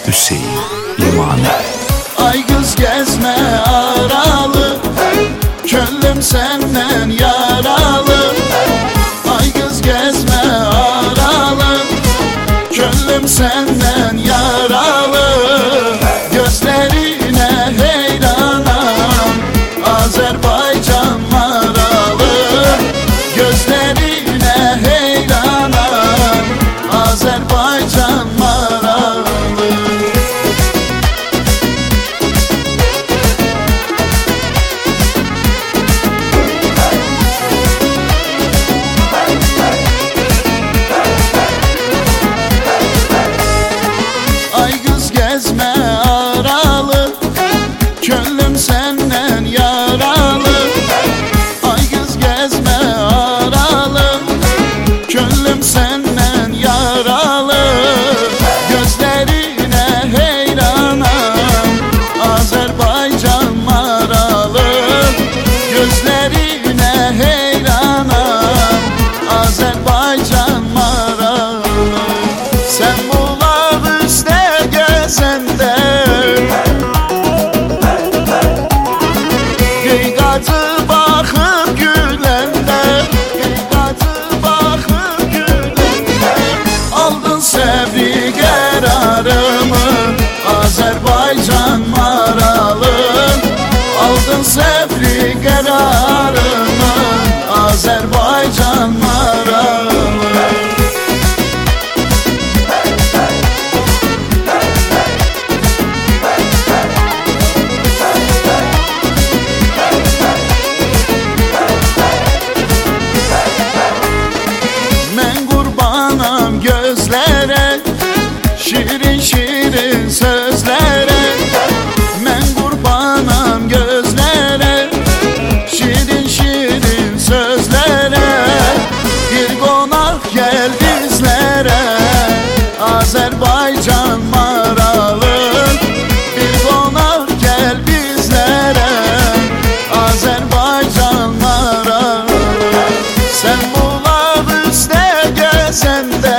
Hüseyin Yemani. Ay kız gezme aralı, könlüm senden yaralı. Ay kız gezme aralı, könlüm senden yaralı. Gözlerine heyranım, Azerbaycan maralı. Gözlerine heyranım, Azerbaycan maralı. Ay kız gezme aralı, könlüm senden yaralı. Ay kız gezme aralı, könlüm senden yaralı. Gözlerine heyranım, Azerbaycan maralı. Gözlerine heyranım, Azerbaycan maralı. Sen bunlar üstte gezende, Geygatı bakıp gülende, Geygatı bakıp gülende. Aldın sevdi kararımı, Azerbaycan maralı. Aldın sevdi kararımı, Azerbaycan maralı. Men kurbanım gözlere, şirin şirin sözlere. Men kurbanım gözlere, şirin şirin sözlere. Bir konak gel bizlere, Azerbaycan maralı. Bir konak gel bizlere, Azerbaycan maralı. Sen bunlar üstte gezende,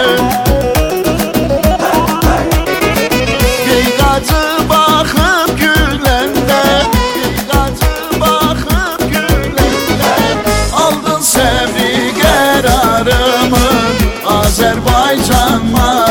Geygatı bakıp gülende, Geygatı bakıp gülende. Aldın sevdi kararımı, Azerbaycan maralı.